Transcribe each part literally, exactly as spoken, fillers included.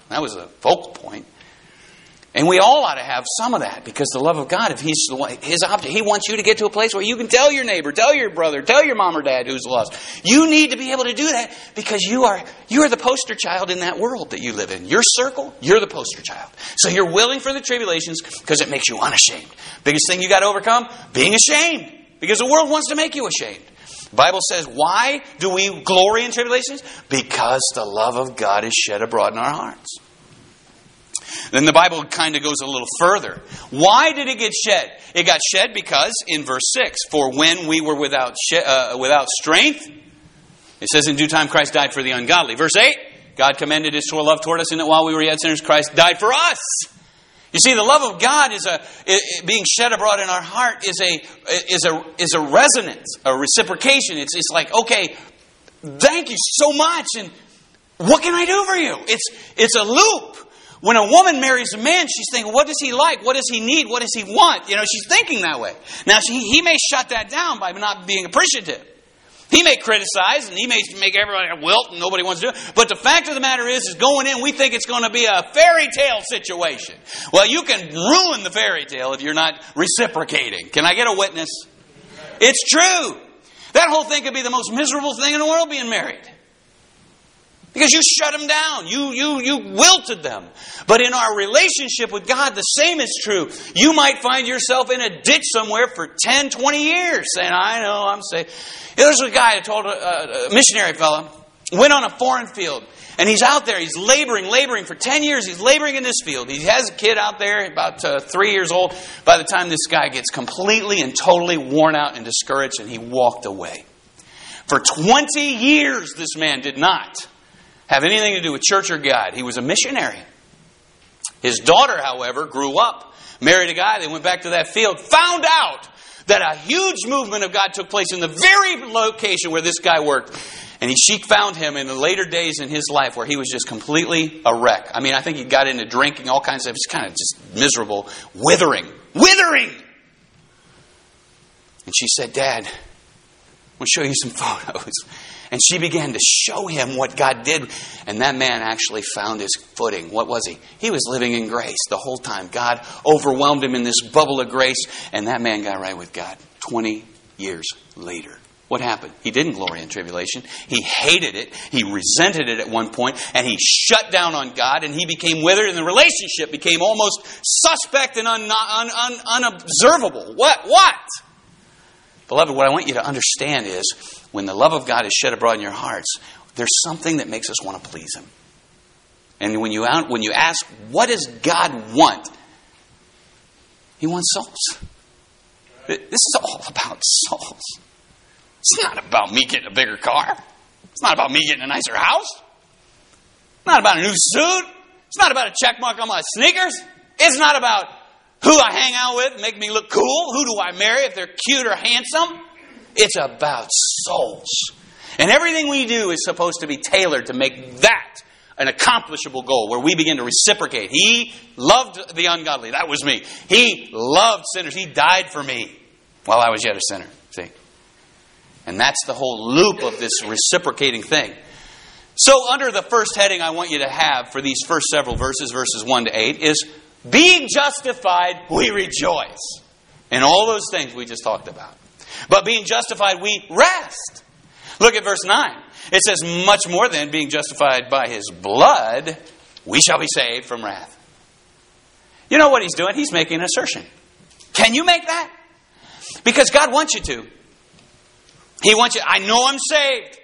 That was a focal point. And we all ought to have some of that, because the love of God, if He's the one, His object, He wants you to get to a place where you can tell your neighbor, tell your brother, tell your mom or dad who's lost. You need to be able to do that, because you are you are the poster child in that world that you live in. Your circle, you're the poster child. So you're willing for the tribulations because it makes you unashamed. Biggest thing you got to overcome, being ashamed, because the world wants to make you ashamed. The Bible says, why do we glory in tribulations? Because the love of God is shed abroad in our hearts. Then the Bible kind of goes a little further. Why did it get shed? It got shed because, in verse six, for when we were without she- uh, without strength, it says in due time Christ died for the ungodly. Verse eight, God commended His sore love toward us in that while we were yet sinners, Christ died for us. You see, the love of God is a it, being shed abroad in our heart is a is a is a resonance, a reciprocation. It's it's like, okay, thank you so much, and what can I do for you? It's it's a loop. When a woman marries a man, she's thinking, what does he like? What does he need? What does he want? You know, she's thinking that way. Now, she, he may shut that down by not being appreciative. He may criticize, and he may make everybody wilt, and nobody wants to do it. But the fact of the matter is, is going in, we think it's going to be a fairy tale situation. Well, you can ruin the fairy tale if you're not reciprocating. Can I get a witness? It's true. That whole thing could be the most miserable thing in the world, being married. Because you shut them down. You, you, you wilted them. But in our relationship with God, the same is true. You might find yourself in a ditch somewhere for ten, twenty years saying, I know, I'm safe. There's a guy that told a, a missionary fellow, went on a foreign field. And he's out there. He's laboring, laboring for ten years. He's laboring in this field. He has a kid out there about uh, three years old. By the time this guy gets completely and totally worn out and discouraged, and he walked away. For twenty years, this man did not have anything to do with church or God. He was a missionary. His daughter, however, grew up, married a guy. They went back to that field, found out that a huge movement of God took place in the very location where this guy worked. And he, she found him in the later days in his life where he was just completely a wreck. I mean, I think he got into drinking, all kinds of stuff. It's kind of just miserable, withering, withering. And she said, Dad, I want to show you some photos. And she began to show him what God did. And that man actually found his footing. What was he? He was living in grace the whole time. God overwhelmed him in this bubble of grace. And that man got right with God twenty years later. What happened? He didn't glory in tribulation. He hated it. He resented it at one point. And he shut down on God. And he became withered. And the relationship became almost suspect and un, un, un, unobservable. What? What? Beloved, what I want you to understand is, when the love of God is shed abroad in your hearts, there's something that makes us want to please Him. And when you when you ask, what does God want? He wants souls. This is all about souls. It's not about me getting a bigger car. It's not about me getting a nicer house. It's not about a new suit. It's not about a check mark on my sneakers. It's not about who I hang out with, make me look cool. Who do I marry if they're cute or handsome? It's about souls. And everything we do is supposed to be tailored to make that an accomplishable goal where we begin to reciprocate. He loved the ungodly. That was me. He loved sinners. He died for me while I was yet a sinner. See? And that's the whole loop of this reciprocating thing. So under the first heading I want you to have for these first several verses, verses one to eight, is being justified, we rejoice. And all those things we just talked about. But being justified, we rest. Look at verse nine. It says, much more than being justified by His blood, we shall be saved from wrath. You know what He's doing? He's making an assertion. Can you make that? Because God wants you to. He wants you, I know I'm saved.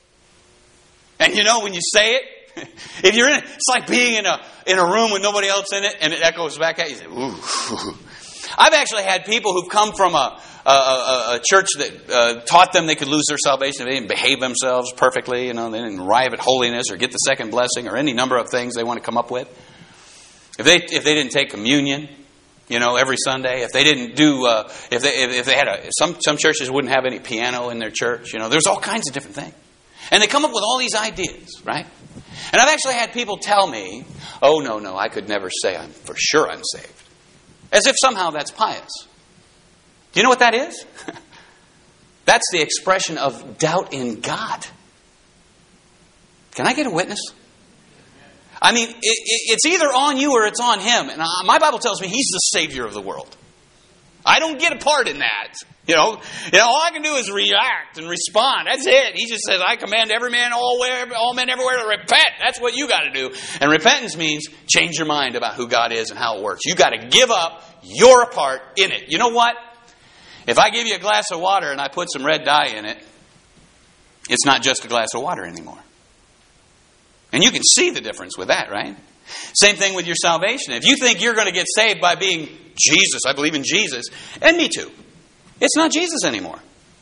And you know, when you say it, if you're in it, it's like being in a in a room with nobody else in it, and it echoes back at you. You say, ooh. I've actually had people who've come from a a, a, a church that uh, taught them they could lose their salvation if they didn't behave themselves perfectly. You know, they didn't arrive at holiness or get the second blessing or any number of things they want to come up with. If they if they didn't take communion, you know, every Sunday, if they didn't do, uh, if they if, if they had a some some churches wouldn't have any piano in their church. You know, there's all kinds of different things, and they come up with all these ideas, right? And I've actually had people tell me, oh, no, no, I could never say I'm for sure I'm saved. As if somehow that's pious. Do you know what that is? That's the expression of doubt in God. Can I get a witness? I mean, it, it, it's either on you or it's on Him. And I, my Bible tells me He's the Savior of the world. I don't get a part in that. You know, you know, all I can do is react and respond. That's it. He just says, I command every man, all, where, all men everywhere to repent. That's what you got to do. And repentance means change your mind about who God is and how it works. You got to give up your part in it. You know what? If I give you a glass of water and I put some red dye in it, it's not just a glass of water anymore. And you can see the difference with that, right? Same thing with your salvation. If you think you're going to get saved by being Jesus, I believe in Jesus, and me too. It's not Jesus anymore.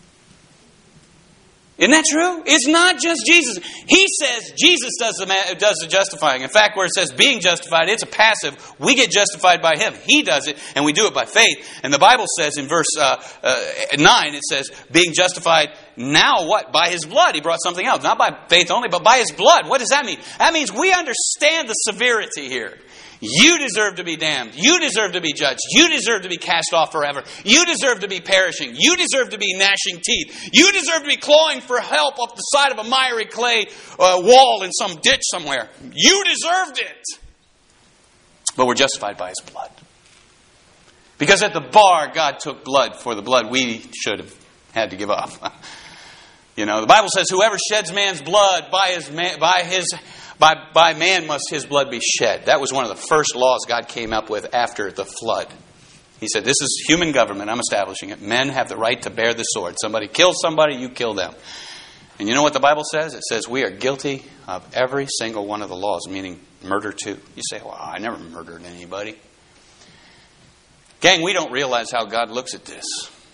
Isn't that true? It's not just Jesus. He says Jesus does the, does the justifying. In fact, where it says being justified, it's a passive. We get justified by Him. He does it, and we do it by faith. And the Bible says in verse uh, uh, nine, it says, being justified now what? By His blood. He brought something else. Not by faith only, but by His blood. What does that mean? That means we understand the severity here. You deserve to be damned. You deserve to be judged. You deserve to be cast off forever. You deserve to be perishing. You deserve to be gnashing teeth. You deserve to be clawing for help off the side of a miry clay uh, wall in some ditch somewhere. You deserved it. But we're justified by His blood. Because at the bar, God took blood for the blood we should have had to give up. You know, the Bible says, whoever sheds man's blood by his man, by his By, by man must his blood be shed. That was one of the first laws God came up with after the flood. He said, this is human government. I'm establishing it. Men have the right to bear the sword. Somebody kills somebody, you kill them. And you know what the Bible says? It says we are guilty of every single one of the laws, meaning murder too. You say, well, I never murdered anybody. Gang, we don't realize how God looks at this.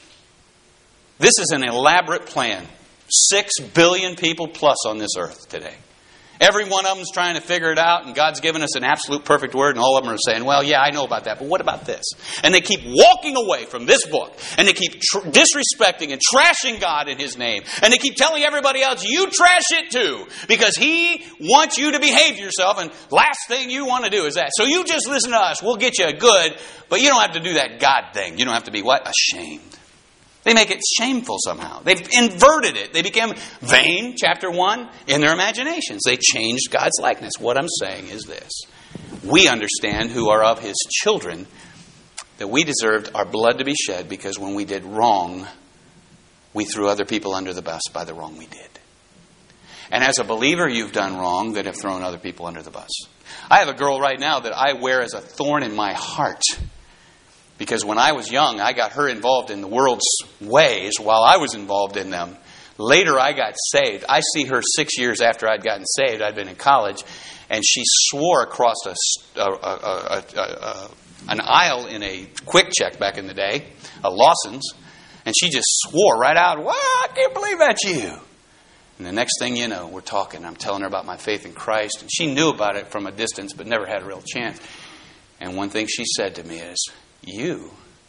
This is an elaborate plan. Six billion people plus on this earth today. Every one of them is trying to figure it out, and God's given us an absolute perfect word, and all of them are saying, well, yeah, I know about that, but what about this? And they keep walking away from this book, and they keep tr- disrespecting and trashing God in His name, and they keep telling everybody else, you trash it too, because He wants you to behave yourself, and last thing you want to do is that. So you just listen to us, we'll get you good, but you don't have to do that God thing. You don't have to be what? Ashamed. They make it shameful somehow. They've inverted it. They became vain, chapter one, in their imaginations. They changed God's likeness. What I'm saying is this. We understand, who are of His children, that we deserved our blood to be shed because when we did wrong, we threw other people under the bus by the wrong we did. And as a believer, you've done wrong that have thrown other people under the bus. I have a girl right now that I wear as a thorn in my heart. Because when I was young, I got her involved in the world's ways while I was involved in them. Later, I got saved. I see her six years after I'd gotten saved. I'd been in college. And she swore across a, a, a, a, a, an aisle in a Quick Check back in the day, a Lawson's. And she just swore right out, "Well, I can't believe that's you." And the next thing you know, we're talking. I'm telling her about my faith in Christ. And she knew about it from a distance, but never had a real chance. And one thing she said to me is, You,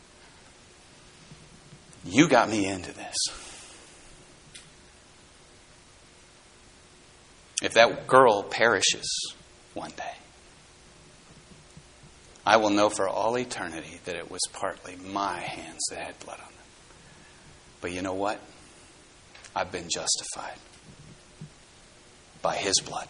you got me into this. If that girl perishes one day, I will know for all eternity that it was partly my hands that had blood on them. But you know what? I've been justified by His blood.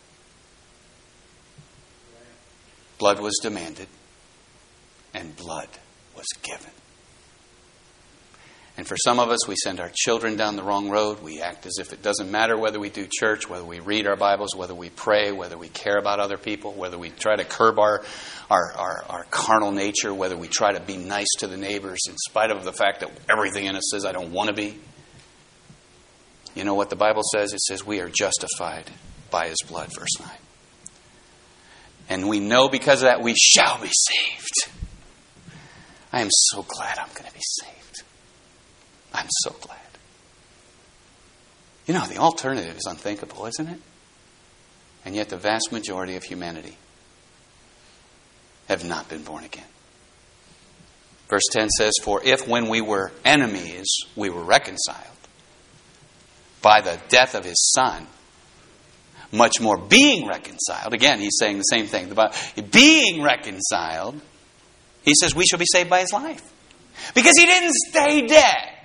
Blood was demanded. And blood was given. And for some of us, we send our children down the wrong road. We act as if it doesn't matter whether we do church, whether we read our Bibles, whether we pray, whether we care about other people, whether we try to curb our, our, our, our carnal nature, whether we try to be nice to the neighbors in spite of the fact that everything in us says, I don't want to be. You know what the Bible says? It says we are justified by His blood, verse nine. And we know because of that we shall be saved. I am so glad I'm going to be saved. I'm so glad. You know, the alternative is unthinkable, isn't it? And yet the vast majority of humanity have not been born again. Verse ten says, for if when we were enemies, we were reconciled by the death of His Son, much more being reconciled. Again, he's saying the same thing. Being reconciled, He says we shall be saved by His life. Because He didn't stay dead.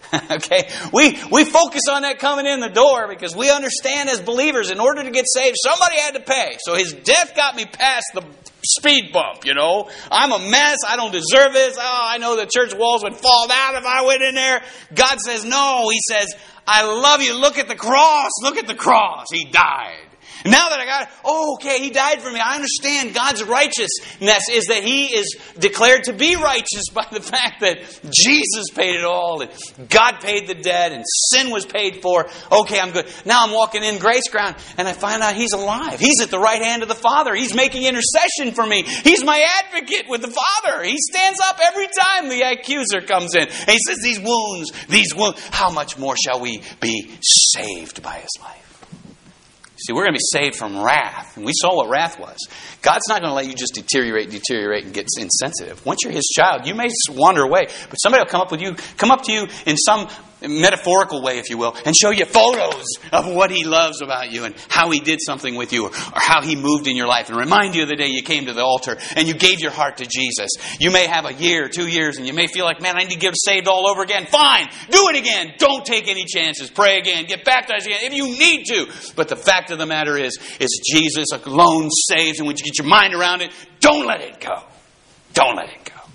Okay? We we focus on that coming in the door because we understand as believers, in order to get saved, somebody had to pay. So his death got me past the speed bump, you know. I'm a mess. I don't deserve this. Oh, I know the church walls would fall down if I went in there. God says, no. He says, I love you. Look at the cross. Look at the cross. He died. Now that I got it, oh, okay, He died for me. I understand God's righteousness is that He is declared to be righteous by the fact that Jesus paid it all, and God paid the debt, and sin was paid for. Okay, I'm good. Now I'm walking in grace ground, and I find out He's alive. He's at the right hand of the Father. He's making intercession for me. He's my advocate with the Father. He stands up every time the accuser comes in. And He says, these wounds, these wounds, how much more shall we be saved by His life? See, we're going to be saved from wrath. And we saw what wrath was. God's not going to let you just deteriorate, deteriorate, and get insensitive. Once you're His child, you may wander away. But somebody will come up with you, come up to you in some metaphorical way, if you will, and show you photos of what He loves about you and how He did something with you, or, or how He moved in your life, and remind you of the day you came to the altar and you gave your heart to Jesus. You may have a year, two years, and you may feel like, man, I need to get saved all over again. Fine, do it again. Don't take any chances. Pray again. Get baptized again if you need to. But the fact of the matter is, is Jesus alone saves, and when you get your mind around it, don't let it go. Don't let it go.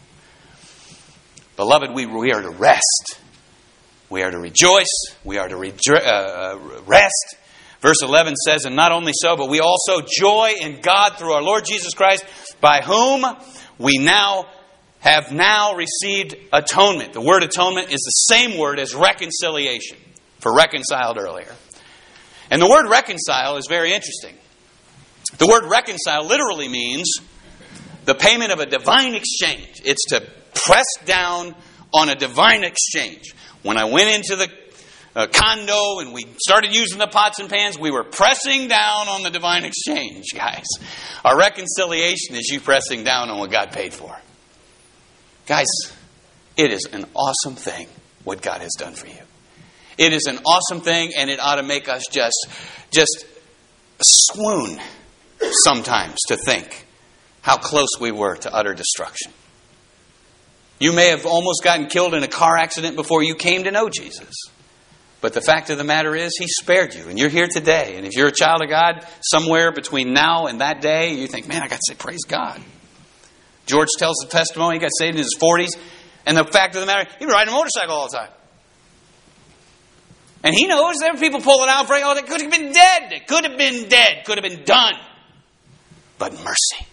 Beloved, we, we are to rest. We are to rejoice. We are to rejo- uh, rest. Verse eleven says, and not only so, but we also joy in God through our Lord Jesus Christ, by whom we now have now received atonement. The word atonement is the same word as reconciliation, for reconciled earlier. And the word reconcile is very interesting. The word reconcile literally means the payment of a divine exchange. It's to press down on a divine exchange. When I went into the uh, condo and we started using the pots and pans, we were pressing down on the divine exchange, guys. Our reconciliation is you pressing down on what God paid for. Guys, it is an awesome thing what God has done for you. It is an awesome thing, and it ought to make us just, just swoon sometimes to think how close we were to utter destruction. You may have almost gotten killed in a car accident before you came to know Jesus. But the fact of the matter is, He spared you. And you're here today. And if you're a child of God, somewhere between now and that day, you think, man, I got to say, praise God. George tells the testimony. He got saved in his forties. And the fact of the matter, he was riding a motorcycle all the time. And he knows there were people pulling out, praying, oh, they could have been dead. They could have been dead. Could have been done. But mercy.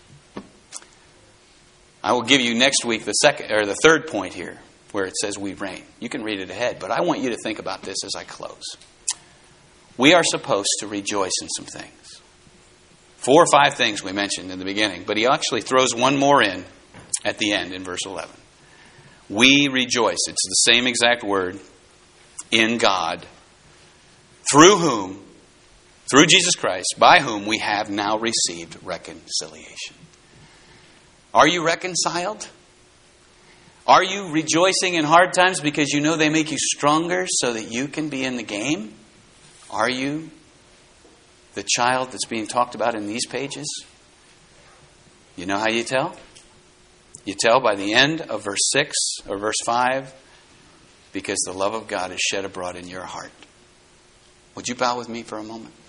I will give you next week the second or the third point here, where it says we reign. You can read it ahead, but I want you to think about this as I close. We are supposed to rejoice in some things. Four or five things we mentioned in the beginning, but he actually throws one more in at the end in verse eleven. We rejoice. It's the same exact word, in God, through whom, through Jesus Christ, by whom we have now received reconciliation. Are you reconciled? Are you rejoicing in hard times because you know they make you stronger so that you can be in the game? Are you the child that's being talked about in these pages? You know how you tell? You tell by the end of verse six or verse five, because the love of God is shed abroad in your heart. Would you bow with me for a moment?